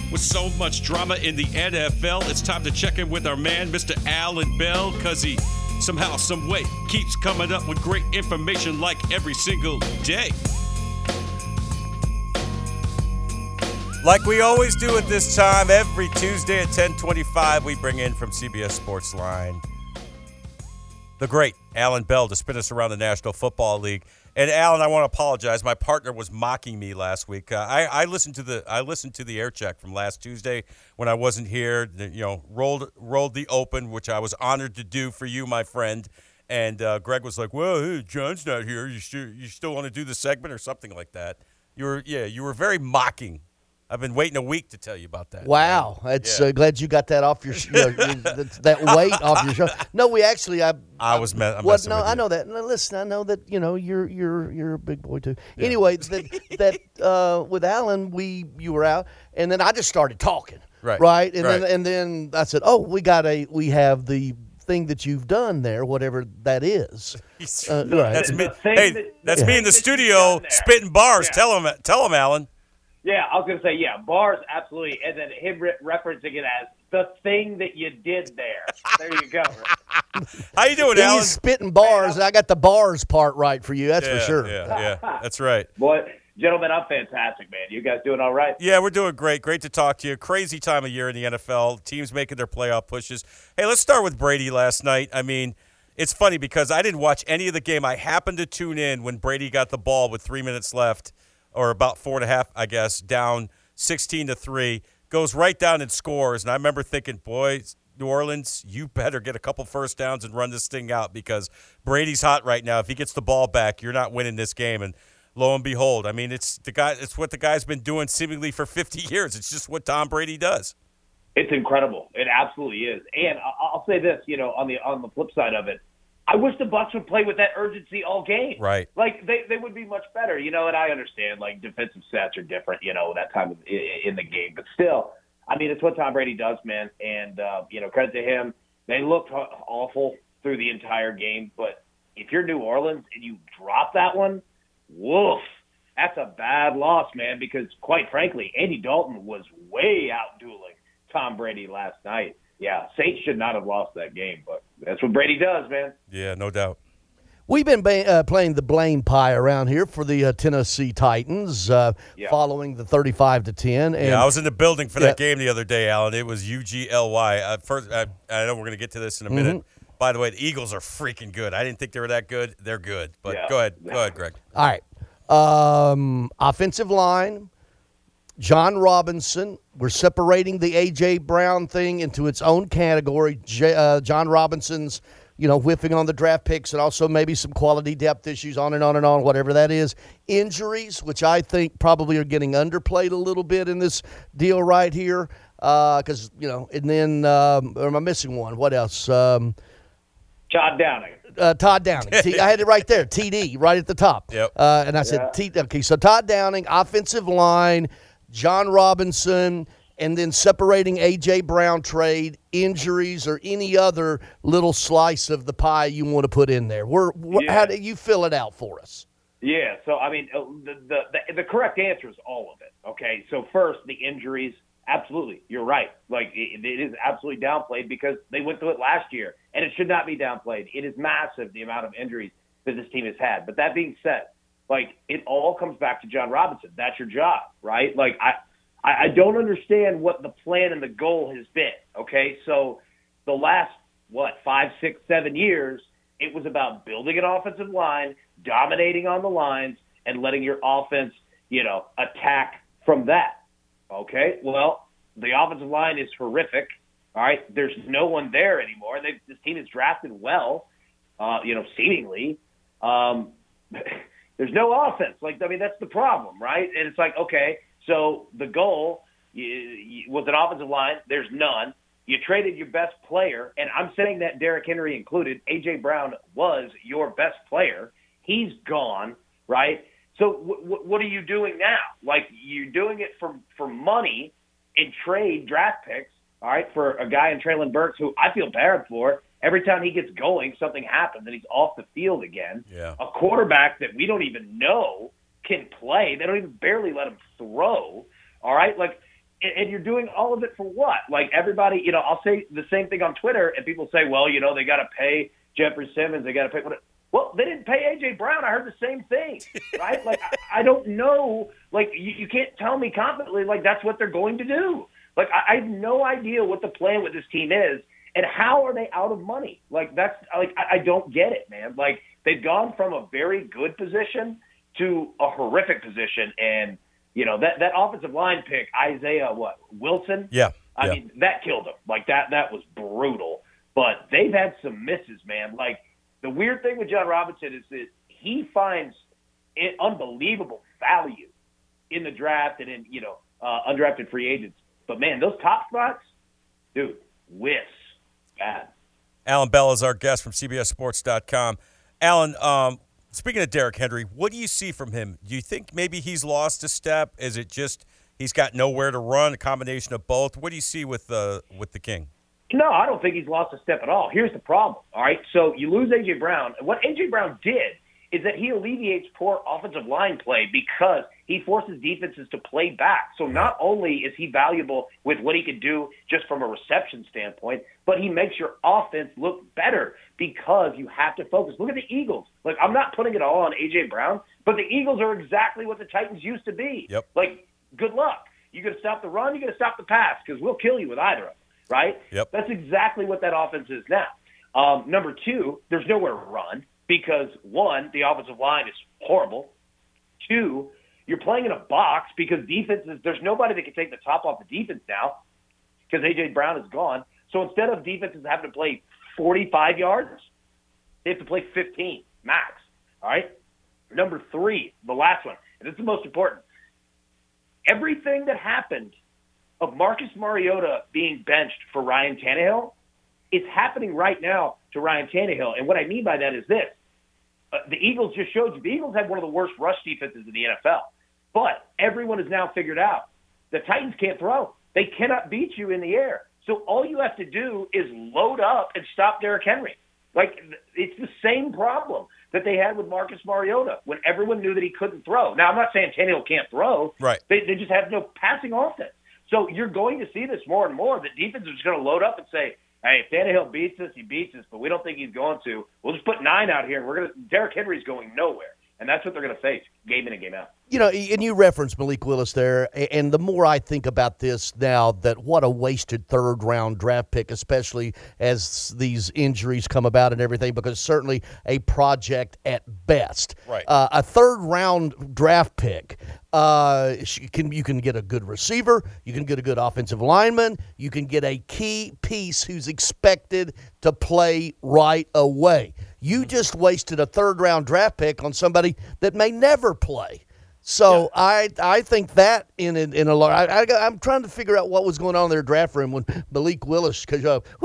With so much drama in the NFL, it's time to check in with our man, Mr. Alan Bell, because he somehow, some way, keeps coming up with great information like every single day. Like we always do at this time, every Tuesday at 10:25, we bring in from CBS Sports Line the great Alan Bell to spin us around the National Football League. And Alan, I want to apologize. My partner was mocking me last week. I listened to the air check from last Tuesday when I wasn't here. Rolled the open, which I was honored to do for you, my friend. And Greg was like, "Well, hey, John's not here. You still want to do the segment or something like that?" You were very mocking. I've been waiting a week to tell you about that. Wow, that's glad you got that off your that weight off your shoulder. No, we actually I was messing with you. I know that. Now, listen, I know that you're a big boy too. Yeah. Anyway, that with Alan, you were out, and then I just started talking. Right, and then I said, "Oh, we have the thing that you've done there, whatever that is." Right. That's me. That's me in the studio spitting bars. Yeah. Tell him, Alan. Yeah, I was going to say, bars, absolutely. And then him referencing it as the thing that you did there. There you go. How you doing, Alan? He's spitting bars, and I got the bars part right for you. That's for sure. Yeah, that's right. Boy, gentlemen, I'm fantastic, man. You guys doing all right? Yeah, we're doing great. Great to talk to you. Crazy time of year in the NFL. Teams making their playoff pushes. Hey, let's start with Brady last night. I mean, it's funny because I didn't watch any of the game. I happened to tune in when Brady got the ball with 3 minutes left. Or about 4.5, I guess, down 16-3, goes right down and scores. And I remember thinking, boy, New Orleans, you better get a couple first downs and run this thing out because Brady's hot right now. If he gets the ball back, you're not winning this game. And lo and behold, I mean, it's what the guy's been doing seemingly for 50 years. It's just what Tom Brady does. It's incredible. It absolutely is. And I'll say this, on the flip side of it, I wish the Bucs would play with that urgency all game. Right. Like, they would be much better, and I understand, like, defensive sets are different, that time in the game. But still, I mean, it's what Tom Brady does, man. And, credit to him. They looked awful through the entire game. But if you're New Orleans and you drop that one, woof, that's a bad loss, man, because, quite frankly, Andy Dalton was way out-dueling Tom Brady last night. Yeah, Saints should not have lost that game, but that's what Brady does, man. Yeah, no doubt. We've been playing the blame pie around here for the Tennessee Titans following the 35-10. And I was in the building for that game the other day, Alan. It was UGLY. First, I know we're going to get to this in a minute. By the way, the Eagles are freaking good. I didn't think they were that good. They're good. But go ahead, Greg. All right. Offensive line. John Robinson, we're separating the A.J. Brown thing into its own category. John Robinson's, whiffing on the draft picks and also maybe some quality depth issues on and on and on, whatever that is. Injuries, which I think probably are getting underplayed a little bit in this deal right here. Because, and then, or am I missing one? What else? Todd Downing. Todd Downing. I had it right there. TD, right at the top. Yep. And I said, okay, so Todd Downing, offensive line, John Robinson, and then separating A.J. Brown trade, injuries, or any other little slice of the pie you want to put in there. How do you fill it out for us? Yeah, so, I mean, the correct answer is all of it, okay? So, first, the injuries, absolutely, you're right. Like, it is absolutely downplayed because they went through it last year, and it should not be downplayed. It is massive, the amount of injuries that this team has had. But that being said, like, it all comes back to John Robinson. That's your job, right? Like, I don't understand what the plan and the goal has been, okay? So the last, 5, 6, 7 years, it was about building an offensive line, dominating on the lines, and letting your offense, attack from that, okay? Well, the offensive line is horrific, all right? There's no one there anymore. This team is drafted well, seemingly. There's no offense. That's the problem, right? And it's like, okay, so the goal was an offensive line. There's none. You traded your best player, and I'm saying that Derrick Henry included. A.J. Brown was your best player. He's gone, right? So what are you doing now? Like, you're doing it for money and trade draft picks, all right, for a guy in Treylon Burks who I feel bad for. Every time he gets going, something happens, and he's off the field again. Yeah. A quarterback that we don't even know can play. They don't even barely let him throw. All right? Like, And you're doing all of it for what? Like everybody, I'll say the same thing on Twitter, and people say, well, they got to pay Jeffrey Simmons. They got to pay what? Well, they didn't pay A.J. Brown. I heard the same thing, right? Like, I don't know. Like, you can't tell me confidently, like, that's what they're going to do. Like, I have no idea what the plan with this team is, and how are they out of money? Like, I don't get it, man. Like, they've gone from a very good position to a horrific position, and, that offensive line pick, Isaiah, Wilson? Yeah. I mean, that killed them. Like, that was brutal. But they've had some misses, man. Like, the weird thing with John Robinson is that he finds unbelievable value in the draft and in, undrafted free agents. But, man, those top spots, dude, bad. Alan Bell is our guest from CBSSports.com. Alan, speaking of Derrick Henry, what do you see from him? Do you think maybe he's lost a step? Is it just he's got nowhere to run, a combination of both? What do you see with the King? No, I don't think he's lost a step at all. Here's the problem, all right? So you lose A.J. Brown. What A.J. Brown did is that he alleviates poor offensive line play because he forces defenses to play back. So not only is he valuable with what he can do just from a reception standpoint, but he makes your offense look better because you have to focus. Look at the Eagles. Like, I'm not putting it all on A.J. Brown, but the Eagles are exactly what the Titans used to be. Yep. Like, good luck. You got to stop the run, you got to stop the pass because we'll kill you with either of them. Right? Yep. That's exactly what that offense is now. Number two, there's nowhere to run because, one, the offensive line is horrible. Two, you're playing in a box because there's nobody that can take the top off the defense now because A.J. Brown is gone. So instead of defenses having to play 45 yards, they have to play 15 max. All right? Number three, the last one, and this is the most important. Everything that happened of Marcus Mariota being benched for Ryan Tannehill, it's happening right now to Ryan Tannehill. And what I mean by that is this. The Eagles just showed you. The Eagles have one of the worst rush defenses in the NFL. But everyone has now figured out the Titans can't throw. They cannot beat you in the air. So all you have to do is load up and stop Derrick Henry. Like, it's the same problem that they had with Marcus Mariota when everyone knew that he couldn't throw. Now, I'm not saying Tannehill can't throw. Right. They just have no passing offense. So you're going to see this more and more, that defense is going to load up and say, hey, if Tannehill beats us, he beats us, but we don't think he's going to. We'll just put 9 out here, and Derrick Henry's going nowhere. And that's what they're going to face, game in and game out. And you referenced Malik Willis there, and the more I think about this now, that what a wasted third-round draft pick, especially as these injuries come about and everything, because certainly a project at best. Right. A third-round draft pick, you can get a good receiver, you can get a good offensive lineman, you can get a key piece who's expected to play right away. You just wasted a third-round draft pick on somebody that may never play. So yeah. I think that in a lot. I'm trying to figure out what was going on in their draft room when Malik Willis, because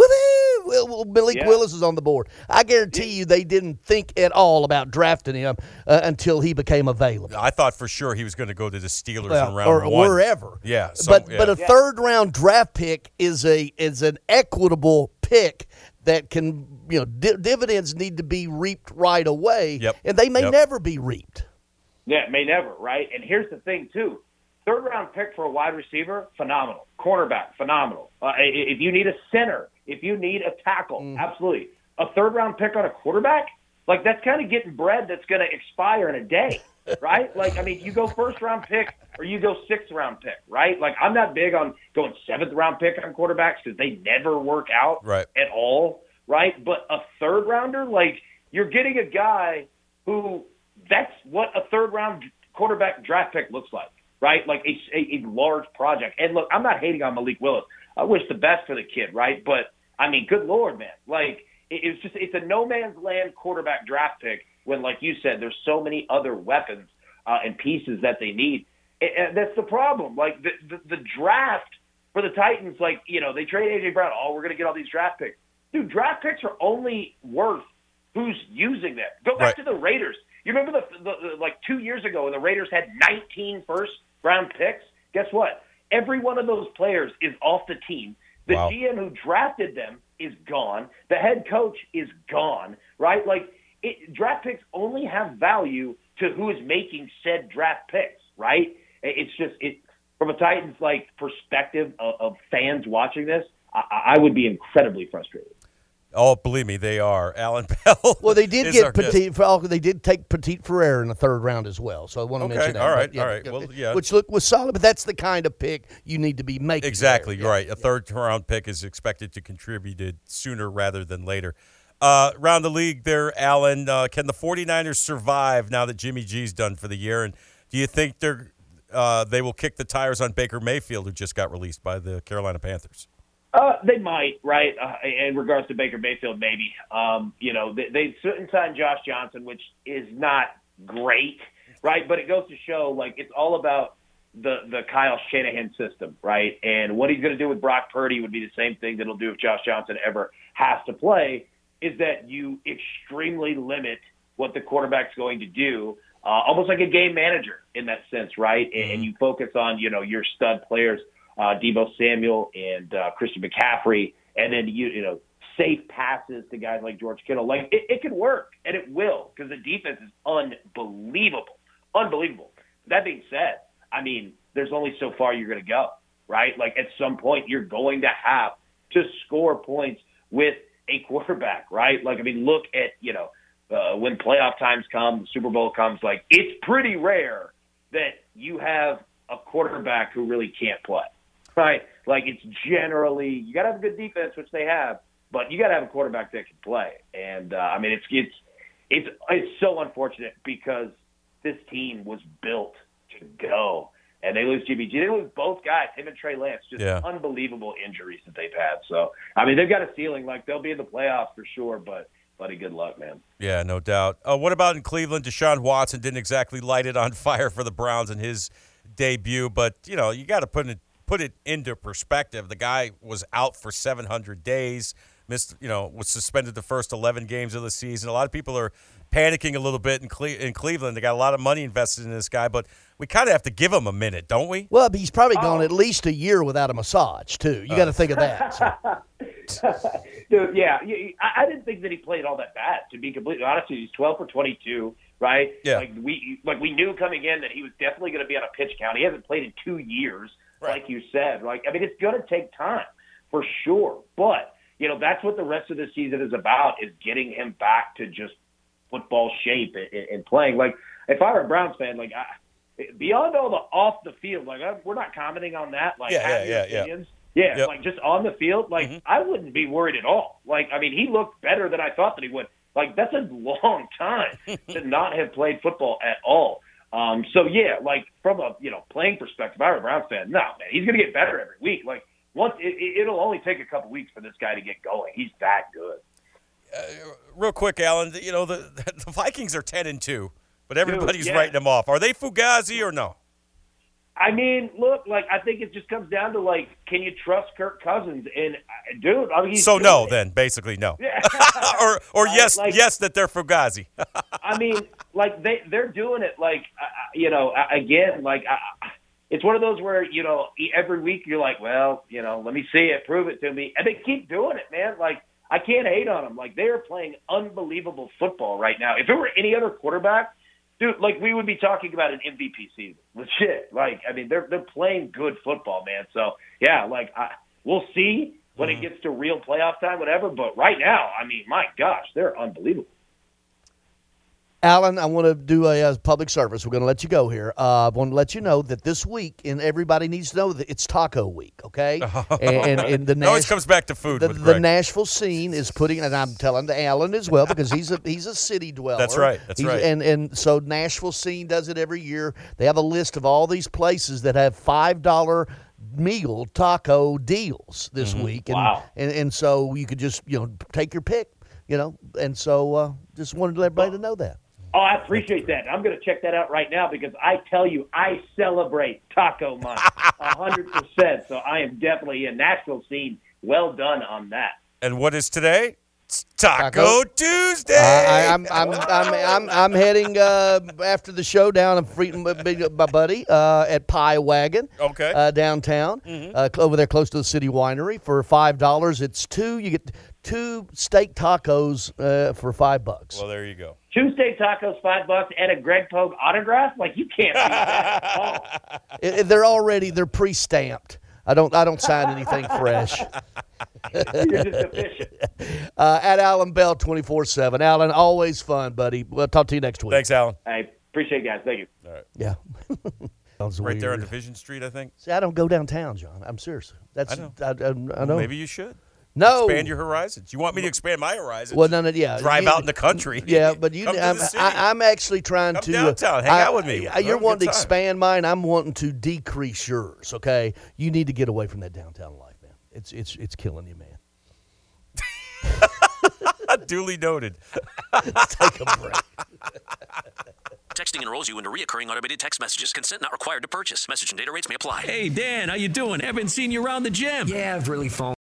Malik Willis is on the board. I guarantee you they didn't think at all about drafting him until he became available. I thought for sure he was going to go to the Steelers in round or 1. wherever. Yeah. But a third-round draft pick is an equitable pick that can, dividends need to be reaped right away, and they may never be reaped. Yeah, may never, right? And here's the thing, too. Third-round pick for a wide receiver, phenomenal. Cornerback, phenomenal. If you need a center, if you need a tackle, absolutely. A third-round pick on a quarterback, like, that's kind of getting bread that's going to expire in a day, right? Like, I mean, you go first-round pick or you go sixth-round pick, right? Like, I'm not big on going seventh-round pick on quarterbacks because they never work out at all, right? But a third-rounder, like, you're getting a guy who – that's what a third-round quarterback draft pick looks like, right? Like a large project. And, look, I'm not hating on Malik Willis. I wish the best for the kid, right? But, I mean, good Lord, man. Like, it's a no-man's land quarterback draft pick when, like you said, there's so many other weapons and pieces that they need. And that's the problem. Like, the draft for the Titans, like, they trade A.J. Brown. Oh, we're going to get all these draft picks. Dude, draft picks are only worth who's using them. Go back to the Raiders. You remember the like 2 years ago when the Raiders had 19 first-round picks? Guess what? Every one of those players is off the team. The GM who drafted them is gone. The head coach is gone, right? Like, draft picks only have value to who is making said draft picks, right? It's just from a Titans perspective of fans watching this, I would be incredibly frustrated. Oh, believe me, they are. Alan Bell. Well, they did get Petit. They did take Petit Ferrer in the third round as well. So I want to mention that. All right. Well, yeah. Which was solid, but that's the kind of pick you need to be making. Exactly right. A third-round pick is expected to contribute sooner rather than later. Around the league there, Alan, can the 49ers survive now that Jimmy G's done for the year? And do you think they will kick the tires on Baker Mayfield, who just got released by the Carolina Panthers? They might, right? In regards to Baker Mayfield, maybe. They certainly signed Josh Johnson, which is not great, right? But it goes to show, it's all about the Kyle Shanahan system, right? And what he's going to do with Brock Purdy would be the same thing that he'll do if Josh Johnson ever has to play, is that you extremely limit what the quarterback's going to do, almost like a game manager in that sense, right? And you focus on, your stud players, Deebo Samuel and Christian McCaffrey, and then safe passes to guys like George Kittle. It can work, and it will, because the defense is unbelievable. That being said, there's only so far you're going to go, right? At some point, you're going to have to score points with a quarterback, right? Look at when playoff times come, the Super Bowl comes. It's pretty rare that you have a quarterback who really can't play. Right, it's generally you got to have a good defense, which they have, but you got to have a quarterback that can play. And it's so unfortunate because this team was built to go, and they lose Jimmy G. They lose both guys, him and Trey Lance. Just unbelievable injuries that they've had. So they've got a ceiling. They'll be in the playoffs for sure, but buddy, good luck, man. Yeah, no doubt. What about in Cleveland? Deshaun Watson didn't exactly light it on fire for the Browns in his debut, but you got to put it into perspective. The guy was out for 700 days, was suspended the first 11 games of the season. A lot of people are panicking a little bit in Cleveland. They got a lot of money invested in this guy, but we kind of have to give him a minute, don't we? Well, he's probably gone at least a year without a massage, too. You got to think of that. So. Dude, yeah, I didn't think that he played all that bad, to be completely honest with you. He's 12 for 22, right? Yeah. We knew coming in that he was definitely going to be on a pitch count. He hasn't played in 2 years. Right. Like you said, it's going to take time for sure. But, that's what the rest of the season is about, is getting him back to just football shape and playing. If I were a Browns fan, beyond all the off the field, we're not commenting on that. Opinions. Yeah, yep. Just on the field, I wouldn't be worried at all. He looked better than I thought that he would. That's a long time to not have played football at all. From a playing perspective, I were a Browns fan. No, man, he's going to get better every week. It'll only take a couple weeks for this guy to get going. He's that good. Real quick, Alan, the Vikings are 10-2, but everybody's writing them off. Are they Fugazi or no? Look, I think it just comes down to can you trust Kirk Cousins? And dude, he's so no, then basically no. Yeah. or yes, yes, that they're Fugazi. They're doing it it's one of those where every week you're let me see it, prove it to me, and they keep doing it, man. I can't hate on them. They are playing unbelievable football right now. If it were any other quarterback, dude, we would be talking about an MVP season. Legit. They're playing good football, man. So, yeah, we'll see when it gets to real playoff time, whatever. But right now, my gosh, they're unbelievable. Alan, I want to do a public service. We're going to let you go here. I want to let you know that this week, and everybody needs to know that it's Taco Week, okay? And the it always comes back to food. The Nashville scene is putting, and I'm telling to Alan as well because he's a city dweller. That's right. And so Nashville scene does it every year. They have a list of all these places that have $5 meal taco deals this week. And, wow. And so you could just take your pick, And so just wanted everybody to know that. Oh, I appreciate that. I'm going to check that out right now because I tell you, I celebrate Taco Month 100%. So I am definitely in Nashville scene. Well done on that. And what is today? It's Taco Tuesday. I'm heading after the show down and treating my buddy at Pie Wagon. Okay. Downtown, over there close to the City Winery for $5. It's two. You get 2 steak tacos for $5. Well, there you go. steak tacos, $5, and a Greg Pogue autograph. Like, you can't beat that at all. They're pre-stamped. I don't sign anything fresh. You're just efficient. At Alan Bell 24/7. Alan, always fun, buddy. We'll talk to you next week. Thanks, Alan. I appreciate it, guys. Thank you. All right. Yeah. Sounds Right there on weird. Division Street, I think. See, I don't go downtown, John. I'm serious. I know. I know. Maybe you should. No. Expand your horizons. You want me to expand my horizons? Well, yeah. Drive out in the country. Yeah, but Come to the city. I'm actually trying Come to downtown. Hang out with me. You're Have a wanting to good time. expand mine. I'm wanting to decrease yours. Okay, you need to get away from that downtown life, man. It's killing you, man. Duly noted. Take a break. Texting enrolls you into recurring automated text messages. Consent not required to purchase. Message and data rates may apply. Hey, Dan, how you doing? Haven't seen you around the gym. Yeah, I've really fallen